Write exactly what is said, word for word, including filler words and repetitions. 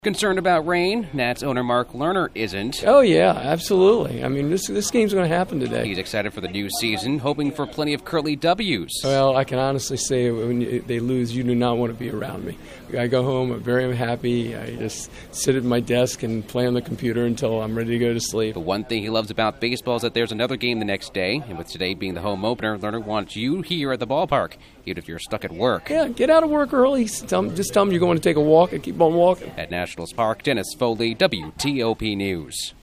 Concerned about rain? Nats owner Mark Lerner isn't. Oh, yeah, absolutely. I mean, this this game's going to happen today. He's excited for the new season, hoping for plenty of Curly W's. Well, I can honestly say when they lose, you do not want to be around me. I go home, I'm very unhappy. I just sit at my desk and play on the computer until I'm ready to go to sleep. The one thing he loves about baseball is that there's another game the next day, and with today being the home opener, Lerner wants you here at the ballpark, even if you're stuck at work. Yeah, get out of work early. Tell them, just tell them you're going to take a walk and keep on walking. At Nationals Park, Dennis Foley, W T O P News.